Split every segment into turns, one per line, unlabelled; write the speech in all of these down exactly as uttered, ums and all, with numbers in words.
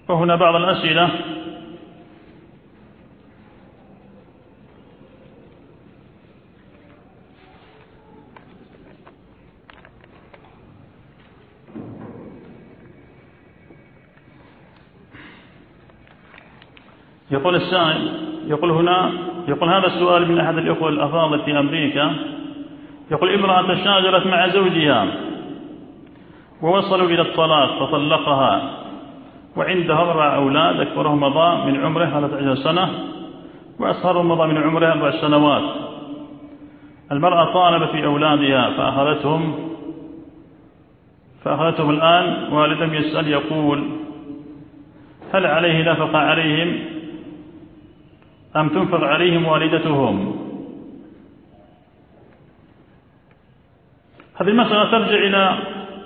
وهنا بعض الأسئلة. يقول السائل، يقول هنا يقول هذا السؤال من أحد الإخوة الأفاضل في أمريكا، يقول امرأة شاجرت مع زوجها ووصلوا إلى الطلاق فطلقها وعندها أربع أولاد، أكبرهم مضى من عمره ثلاثة عشر سنة وأصغرهم مضى من عمره أربع سنوات. المرأة طالبت في أولادها فأخذتهم فأخذتهم الآن والدهم يسأل يقول هل عليه نفقة عليهم أم تنفق عليهم والدتهم؟ هذه المسألة ترجع إلى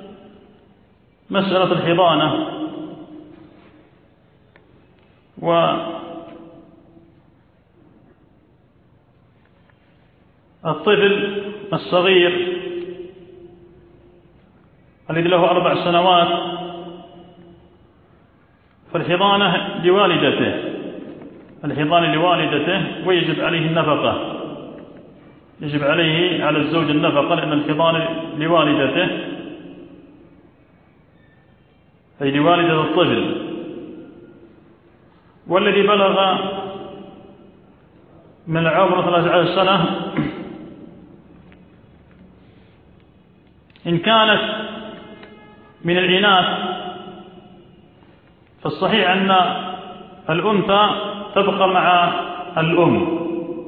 مسألة الحضانة، والطفل الصغير الذي له أربع سنوات فالحضانة لوالدته الحضانة لوالدته ويجب عليه النفقة، يجب عليه على الزوج النفقة لأن الحضانة لوالدته أي لوالدة الطفل. والذي بلغ من العمر ثلاثة عشر سنة إن كانت من الإناث فالصحيح أن الأنثى تبقى مع الأم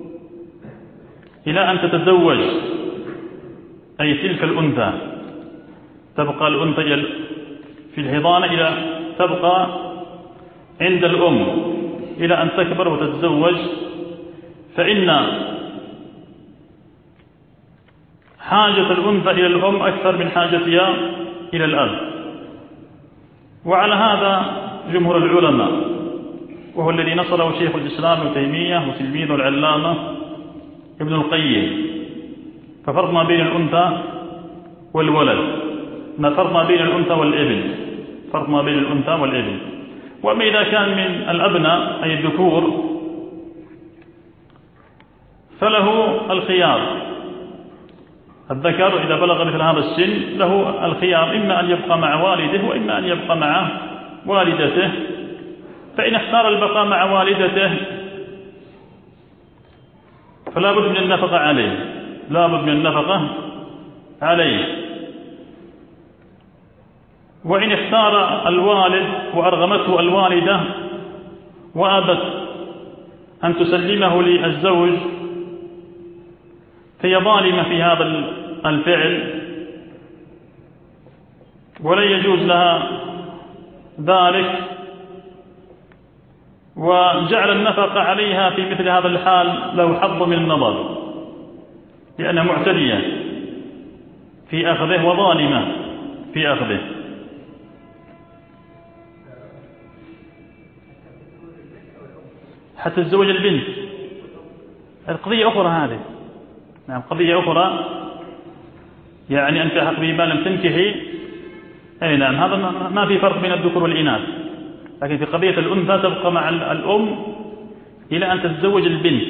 إلى أن تتزوج، أي تلك الأنثى تبقى الأنثى في الحضانة إلى تبقى عند الأم إلى أن تكبر وتتزوج، فإن حاجة الأنثى إلى الأم أكثر من حاجتها إلى الأب. وعلى هذا جمهور العلماء، وهو الذي نصره شيخ الإسلام ابن تيمية وتلميذه العلامة ابن القيم. ففرق ما بين الأنثى والولد، ما فرق ما بين الأنثى والابن، فرق ما بين الأنثى والابن. وأما إذا كان من الأبناء أي الذكور فله الخيار، الذكر إذا بلغ مثل هذا السن له الخيار إما أن يبقى مع والده وإما أن يبقى مع والدته. فإن اختار البقاء مع والدته فلا بد من النفقة عليه، لا بد من النفقة عليه. وإن اختار الوالد وأرغمته الوالدة وأبت أن تسلمه للزوج فهي ظالمة في هذا الفعل ولا يجوز لها ذلك، وجعل النفقة عليها في مثل هذا الحال له حظ من النظر، لأنها معتدية في أخذه وظالمة في أخذه. حتى تتزوج البنت القضية أخرى، هذه نعم قضية أخرى، يعني أنت حق به ما لم تنكحي، أي نعم هذا ما في فرق بين الذكور والإناث. لكن في قضية الأنثى تبقى مع الأم إلى أن تتزوج البنت.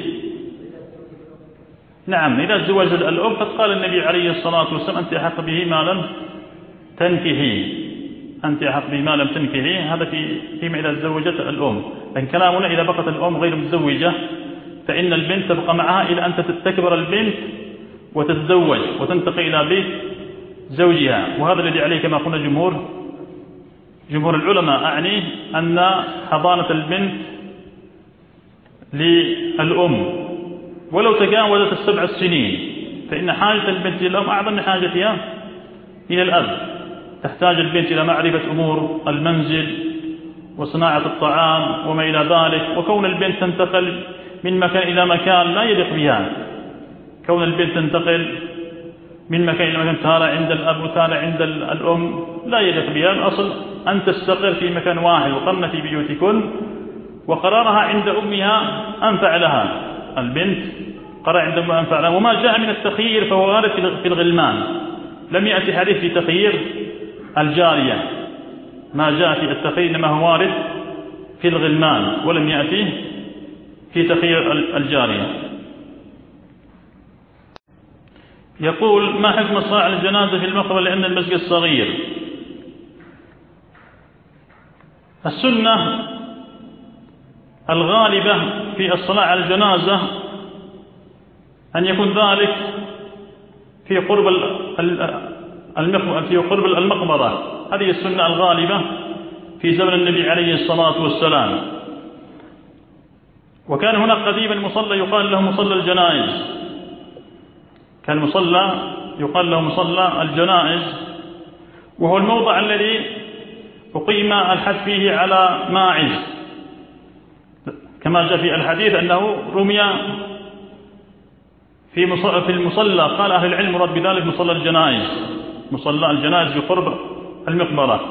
نعم إذا تزوج الأم قد قال النبي عليه الصلاة والسلام أنت أحق به ما لم تنكحي، أنت أحق به ما لم تنكحي. هذا في فيما إذا تزوجت الأم. لكن كلامنا إذا بقت الأم غير متزوجة فإن البنت تبقى معها إلى أن تكبر البنت وتتزوج وتنتقل إلى بيت زوجها. وهذا الذي عليه كما قلنا جمهور جمهور العلماء، أعني أن حضانة البنت للأم ولو تجاوزت السبع السنين، فإن حاجة البنت للأم أعظم من حاجتها إلى الأب. تحتاج البنت إلى معرفة أمور المنزل وصناعة الطعام وما إلى ذلك. وكون البنت تنتقل من مكان إلى مكان لا يليق بها، كون البنت تنتقل من مكان إلى مكان، تارة عند الأب وتارة عند الأم، لا يليق بها. الأصل أن تستقر في مكان واحد، وقرن في بيوتكن، وقرارها عند أمها أنفع لها. البنت قرار عند أمها أنفع لها. وما جاء من التخيير فهو وارد في الغلمان، لم يأتي حديث في تخيير الجارية، ما جاء في التخيير إنما هو وارد في الغلمان ولم يأتيه في تخيير الجارية. يقول: ما حكم الصلاة على الجنازة في المقبرة لأن المسجد صغير؟ السنة الغالبة في الصلاة على الجنازة أن يكون ذلك في قرب في قرب المقبرة. هذه السنة الغالبة في زمن النبي عليه الصلاة والسلام. وكان هناك قديما مصلى يقال له مصلى الجنائز، كان مصلى يقال له مصلى الجنائز، وهو الموضع الذي أقيم الحد فيه على ماعز، كما جاء في الحديث أنه رمي في في المصلى. قال أهل العلم مراد بذلك مصلى الجنائز، مصلى الجنائز بقرب المقبرة.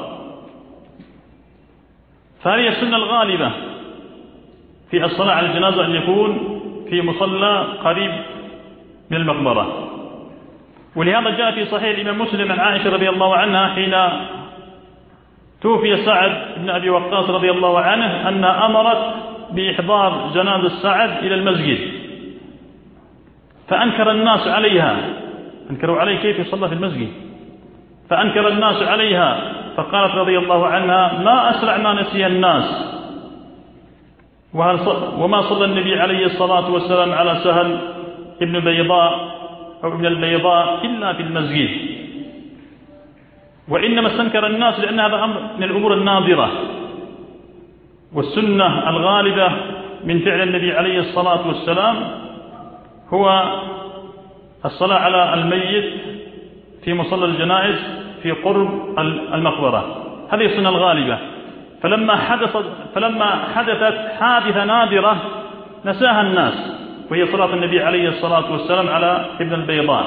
فهذه السنة الغالبة في الصلاة على الجنازة أن يكون في مصلى قريب من المقبرة. ولهذا جاء في صحيح الإمام مسلم عن عائشة رضي الله عنها حين توفي سعد بن أبي وقاص رضي الله عنه أنها أمرت بإحضار جنازة سعد إلى المسجد، فأنكر الناس عليها، أنكروا عليه كيف يصلى في المسجد، فأنكر الناس عليها، فقالت رضي الله عنها: ما أسرع ما نسي الناس، وما صلى النبي عليه الصلاة والسلام على سهل ابن بيضاء أو ابن البيضاء إلا في المسجد. وإنما استنكر الناس لأن هذا أمر من الأمور النادرة، والسنة الغالبة من فعل النبي عليه الصلاة والسلام هو الصلاة على الميت في مصلى الجنائز في قرب المقبرة. هذه السنة الغالبة. فلما حدثت فلما حدثت حادثة نادرة نساها الناس، وهي صلاة النبي عليه الصلاة والسلام على ابن البيضاء،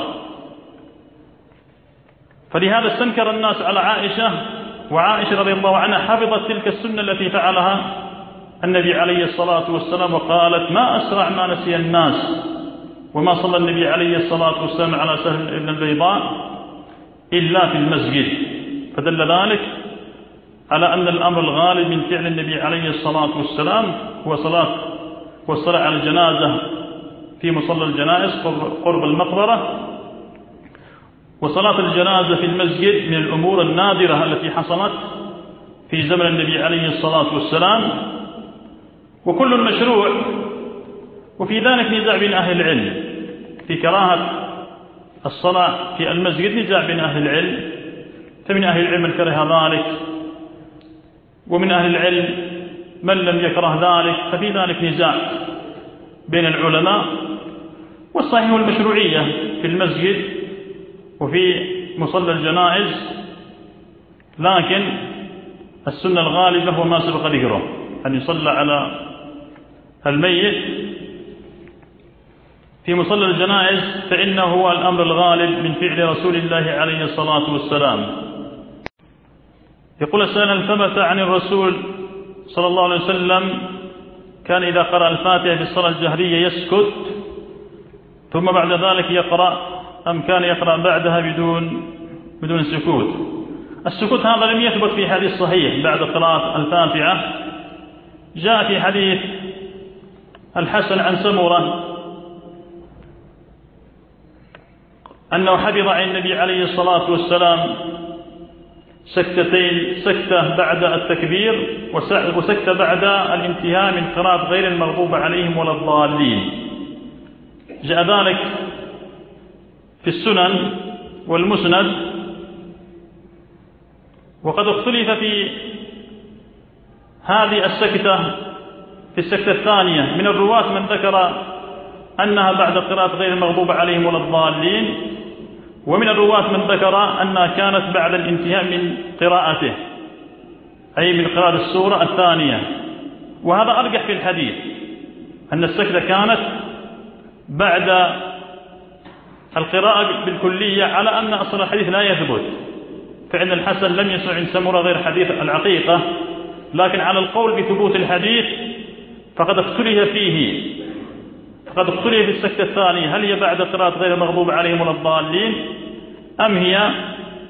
فلهذا استنكر الناس على عائشة، وعائشة رضي الله عنها حفظت تلك السنة التي فعلها النبي عليه الصلاة والسلام، وقالت: ما أسرع ما نسي الناس، وما صلى النبي عليه الصلاة والسلام على سهل ابن البيضاء إلا في المسجد. فدل ذلك على أن الأمر الغالب من فعل النبي عليه الصلاة والسلام هو صلاة والصلاة على الجنازة في مصلى الجنائز قرب المقبرة، وصلاة الجنازة في المسجد من الأمور النادرة التي حصلت في زمن النبي عليه الصلاة والسلام، وكل مشروع. وفي ذلك نزاع بين أهل العلم في كراهة الصلاة في المسجد، نزاع بين أهل العلم، فمن أهل العلم من كره ذلك، ومن أهل العلم من لم يكره ذلك، ففي ذلك نزاع بين العلماء. والصحيح المشروعية في المسجد وفي مصلى الجنائز، لكن السنة الغالبة هو ما سبق ذكره، أن يصلى على الميت في مصلى الجنائز، فإنه هو الأمر الغالب من فعل رسول الله عليه الصلاة والسلام. يقول السائل: ثبت عن الرسول صلى الله عليه وسلم كان إذا قرأ الفاتحة في الصلاة الجهرية يسكت ثم بعد ذلك يقرأ، أم كان يقرأ بعدها بدون بدون سكوت؟ السكوت هذا لم يثبت في حديث صحيح بعد قراءة الفاتحة. جاء في حديث الحسن عن سمرة أنه حفظ عن النبي عليه الصلاة والسلام سكتتين، سكتة بعد التكبير وسكتة بعد الانتهاء من قراءة غير المغضوب عليهم ولا الضالين. جاء ذلك في السنن والمسند. وقد اختلف في هذه السكتة في السكتة الثانية من الرواة من ذكر أنها بعد قراءة غير المغضوب عليهم ولا الضالين، ومن الرواة من ذكر أنها كانت بعد الانتهاء من قراءته، أي من قراءة السورة الثانية. وهذا أرجح في الحديث، أن السكتة كانت بعد القراءة بالكلية، على أن أصل الحديث لا يثبت، فإن الحسن لم يسمع من سمرة غير حديث العقيقة. لكن على القول بثبوت الحديث فقد اختلف فيه، فقد اختلف في السكتة الثانية، هل هي بعد قراءة غير المغضوب عليهم ولا الضالين، أم هي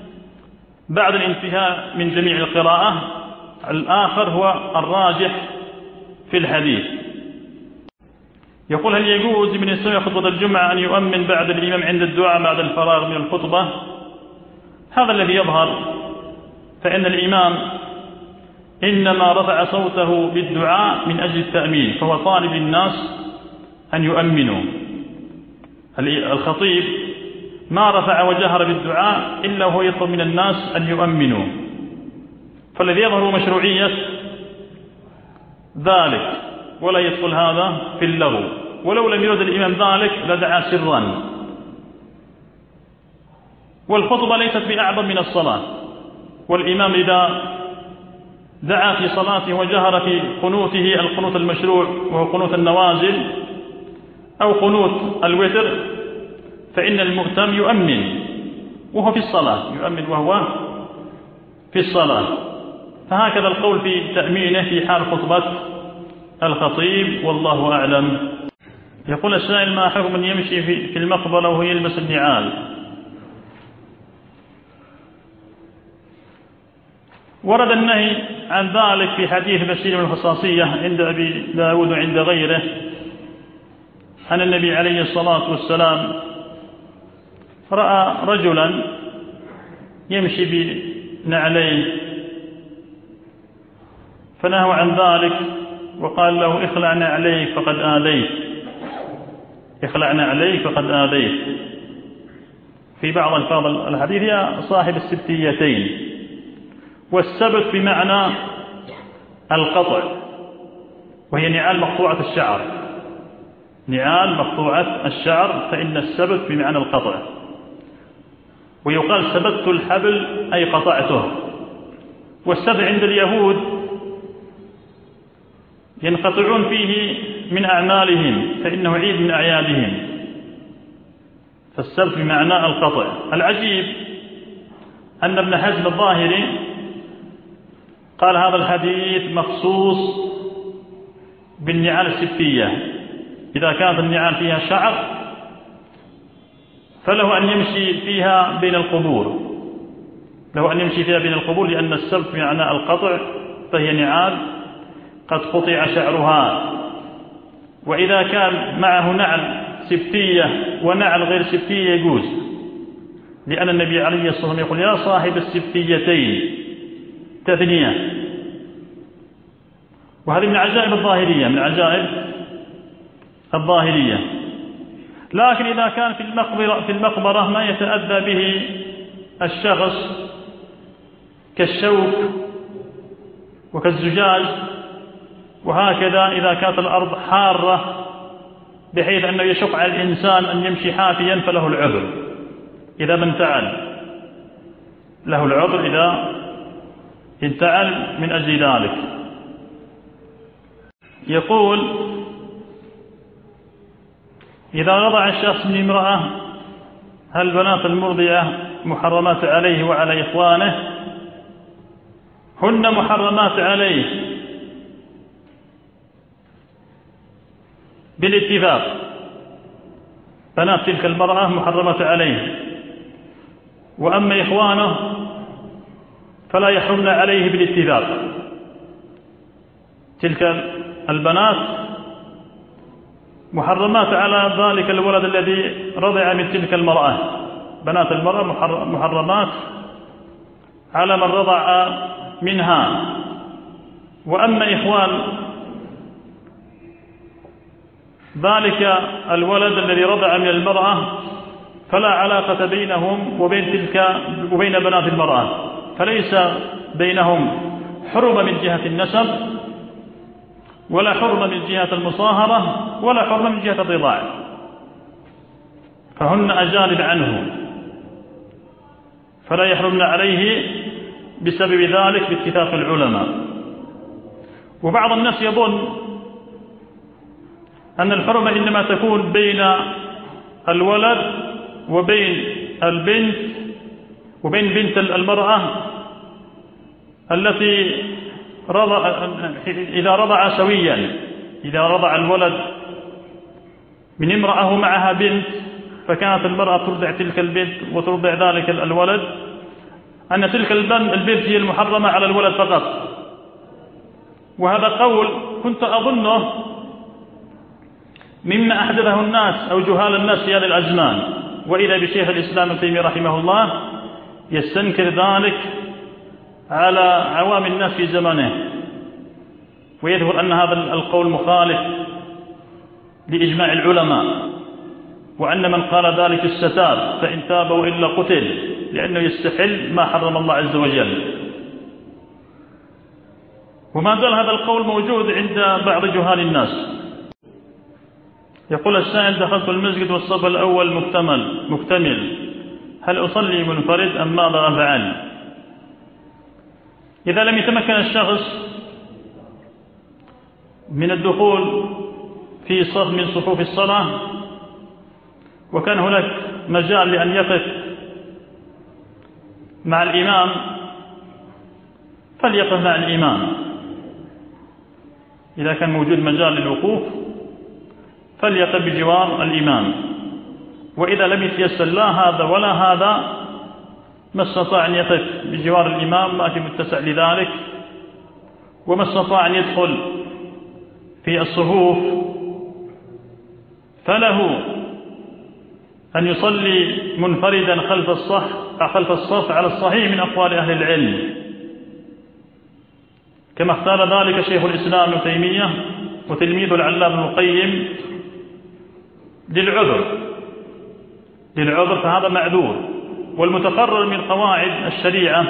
بعد الانتهاء من جميع القراءة. الآخر هو الراجح في الحديث. يقول: هل يجوز لمن يستمع خطبة الجمعة أن يؤمن بعد الإمام عند الدعاء بعد الفراغ من الخطبة؟ هذا الذي يظهر، فإن الإمام إنما رفع صوته بالدعاء من أجل التأمين، فهو طالب الناس أن يؤمنوا. الخطيب ما رفع وجهر بالدعاء إلا وهو يطلب من الناس أن يؤمنوا، فالذي يظهر مشروعية ذلك، ولا يدخل هذا في اللغو. ولو لم يرد الإمام ذلك لدعا سرا. والخطبة ليست بأعظم من الصلاة، والإمام إذا دعا في صلاته وجهر في قنوته القنوت المشروع وهو قنوت النوازل أو قنوت الوتر، فإن المؤتم يؤمن وهو في الصلاة، يؤمن وهو في الصلاة. فهكذا القول في تأمينه في حال خطبة الخطيب، والله أعلم. يقول السائل: ما حكم من يمشي في المقبرة وهو يلبس النعال؟ ورد النهي عن ذلك في حديث بشير بن الخصاصية عند أبي داود وعند غيره أن النبي عليه الصلاة والسلام رأى رجلا يمشي بنعليه فنهوا عن ذلك وقال له: اخلعنا عليك فقد آذيت، اخلعنا عليك فقد آذيت. في بعض الفاظ الحديث: يا صاحب السبتيتين. والسبت بمعنى القطع، وهي نعال مقطوعة الشعر، نعال مقطوعة الشعر، فإن السبت بمعنى القطع. ويقال: سبت الحبل أي قطعته. والسبت عند اليهود ينقطعون فيه من أعمالهم، فإنه عيد من أعيادهم، فالسبت بمعنى القطع. العجيب أن ابن حزم الظاهري قال هذا الحديث مخصوص بالنعال السبتية، إذا كانت النعال فيها شعر فله أن يمشي فيها بين القبور، له أن يمشي فيها بين القبور، لأن السبت بمعنى القطع، فهي نعال قد قطع شعرها. وإذا كان معه نعل سبتية ونعل غير سبتية يجوز، لأن النبي عليه الصلاة والسلام يقول: يا صاحب السبتيتين، تثنية. وهذه من عجائب الظاهرية، من عجائب الظاهرية. لكن إذا كان في المقبرة, في المقبرة ما يتأذى به الشخص كالشوك وكالزجاج، وهكذا إذا كانت الأرض حارة بحيث أنه يشق على الإنسان أن يمشي حافيا، فله العذر إذا ما انتعل، له العذر إذا انتعل من أجل ذلك. يقول: إذا رضع الشخص من امرأة هل بنات المرضعة محرمات عليه وعلى إخوانه؟ هن محرمات عليه بالاتفاق، بنات تلك المرأة محرمات عليه، وأما إخوانه فلا يحرمن عليه بالاتفاق. تلك البنات محرمات على ذلك الولد الذي رضع من تلك المرأة، بنات المرأة محرمات على من رضع منها. وأما إخوان ذلك الولد الذي رضع من المرأة فلا علاقة بينهم وبين تلك وبين بنات المرأة، فليس بينهم حرمة من جهة النسب، ولا حرمة من جهة المصاهرة، ولا حرمة من جهة الرضاع، فهن أجانب عنه، فلا يحرمن عليه بسبب ذلك باتفاق العلماء. وبعض الناس يظن أن الحرمة إنما تكون بين الولد وبين البنت وبين بنت المرأة التي رضع إذا رضع سويا، إذا رضع الولد من امرأة معها بنت فكانت المرأة ترضع تلك البنت وترضع ذلك الولد، أن تلك البنت هي المحرمة على الولد فقط. وهذا قول كنت أظنه مما أحدثه الناس أو جهال الناس في هذه الأزمان، وإذا بشيخ الإسلام ابن تيمية رحمه الله يستنكر ذلك على عوام الناس في زمانه، ويذكر أن هذا القول مخالف لإجماع العلماء، وأن من قال ذلك الستار فإن تاب وإلا قتل، لأنه يستحل ما حرم الله عز وجل. وما زال هذا القول موجود عند بعض جهال الناس. يقول السائل: دخلت المسجد والصف الأول مكتمل مكتمل هل أصلي منفرد أم ماذا أفعل؟ إذا لم يتمكن الشخص من الدخول في صف من صفوف الصلاة وكان هناك مجال لأن يقف مع الإمام فليقف مع الإمام. إذا كان موجود مجال للوقوف فليقف بجوار الإمام، وإذا لم يتيسر لا هذا ولا هذا ما استطاع أن يقف بجوار الإمام ما في متسع لذلك، وما استطاع أن يدخل في الصفوف فله أن يصلي منفردا خلف الصف خلف الصف على الصحيح من أقوال أهل العلم، كما اختار ذلك شيخ الإسلام ابن تيمية وتلميذ العلامة ابن القيم للعذر للعذر فهذا معذور. والمتقرر من قواعد الشريعة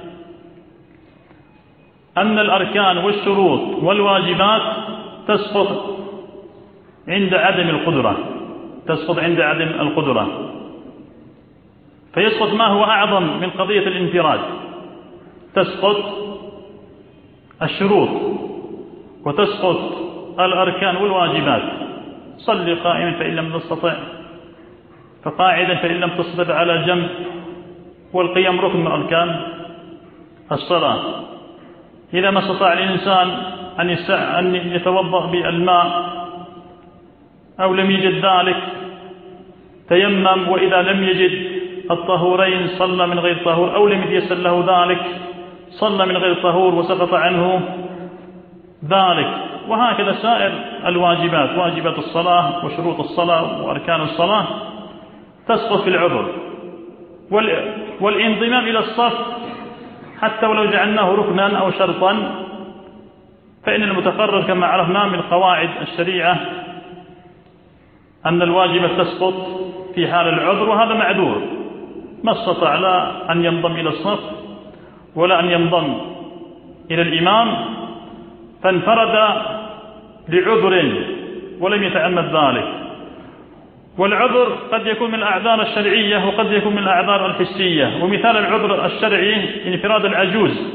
أن الأركان والشروط والواجبات تسقط عند عدم القدرة تسقط عند عدم القدرة فيسقط ما هو أعظم من قضية الانفراد. تسقط الشروط وتسقط الأركان والواجبات. صل قائما فإن لم تستطع فقاعدا فإن لم تستطع على جنب، والقيام ركن من أركان الصلاة. إذا ما استطاع الإنسان أن يتوضأ بالماء أو لم يجد ذلك تيمم، وإذا لم يجد الطهورين صلى من غير طهور، أو لم يتيسر له ذلك صلى من غير طهور وسقط عنه ذلك. وهكذا سائر الواجبات، واجبات الصلاة وشروط الصلاة وأركان الصلاة تسقط في العذر. والانضمام إلى الصف حتى ولو جعلناه ركنا أو شرطا فإن المتقرر كما عرفنا من قواعد الشريعة أن الواجب تسقط في حال العذر، وهذا معذور ما استطاع لا أن ينضم إلى الصف ولا أن ينضم إلى الإمام فانفرد لعذر ولم يتعمد ذلك. والعذر قد يكون من الأعذار الشرعية وقد يكون من الأعذار الحسية. ومثال العذر الشرعي انفراد العجوز،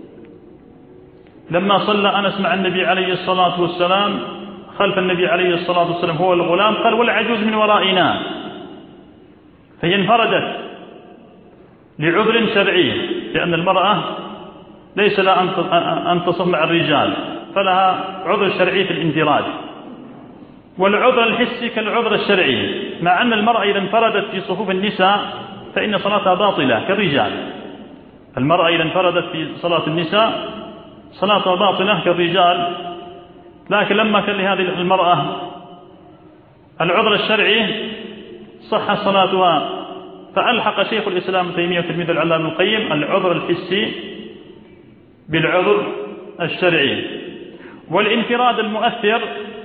لما صلى أنس مع النبي عليه الصلاة والسلام خلف النبي عليه الصلاة والسلام هو الغلام، قال والعجوز من ورائنا، فهي انفردت لعذر شرعي، لأن المرأة ليس لها أن تصف مع الرجال فلها عذر شرعي في الانفراد. والعذر الحسي كالعذر الشرعي، مع أن المرأة إذا انفردت في صفوف النساء فإن صلاتها باطلة كالرجال. المرأة إذا انفردت في صلاة النساء صلاتها باطلة كالرجال، لكن لما كان لهذه المرأة العذر الشرعي صح صلاتها، فألحق شيخ الإسلام ابن تيمية وتلميذ العلامة ابن القيم العذر الحسي بالعذر الشرعي. والانفراد المؤثر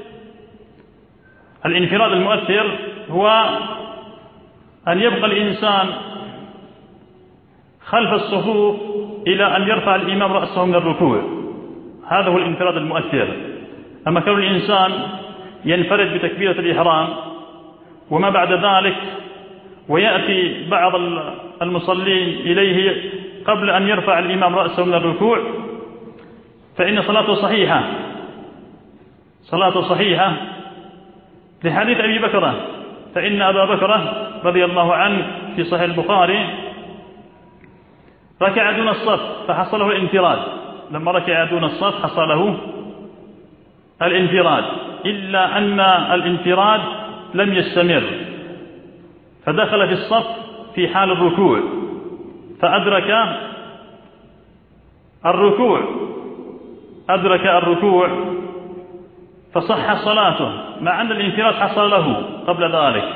الانفراد المؤثر هو أن يبقى الإنسان خلف الصفوف إلى أن يرفع الإمام رأسه من الركوع، هذا هو الانفراد المؤثر. أما كون الإنسان ينفرد بتكبيرة الإحرام وما بعد ذلك ويأتي بعض المصلين إليه قبل أن يرفع الإمام رأسه من الركوع فإن صلاته صحيحة صلاته صحيحة لحديث أبي بكرة، فإن أبا بكرة رضي الله عنه في صحيح البخاري ركع دون الصف فحصله الانفراد، لما ركع دون الصف حصله الانفراد، إلا أن الانفراد لم يستمر فدخل في الصف في حال الركوع فأدرك الركوع أدرك الركوع فصح صلاته مع أن الانفراد حصل له قبل ذلك.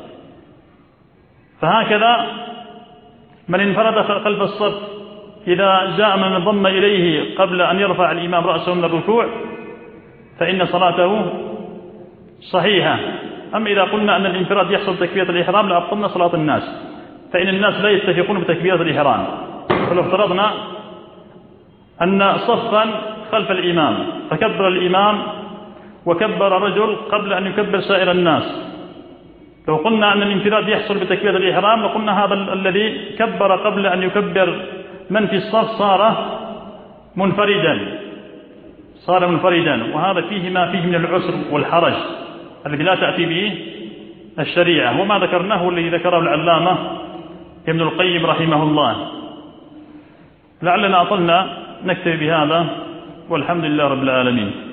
فهكذا من انفرد خلف الصف إذا جاء من انضم إليه قبل أن يرفع الإمام رأسه من الركوع فإن صلاته صحيحة. أما إذا قلنا أن الانفراد يحصل تكبيرة الإحرام لأبطلنا صلاة الناس، فإن الناس لا يتفقون بتكبيرة الإحرام. فلو افترضنا أن صفا خلف الإمام فكبر الإمام وكبر رجل قبل أن يكبر سائر الناس، لو قلنا أن الانفراد يحصل بتكبيرة الإحرام لقلنا هذا الذي كبر قبل أن يكبر من في الصف صار منفردا صار منفردا وهذا فيه ما فيه من العسر والحرج الذي لا تأتي به الشريعة. وما ذكرناه الذي ذكره العلامة ابن القيم رحمه الله. لعلنا أطلنا، نكتفي بهذا والحمد لله رب العالمين.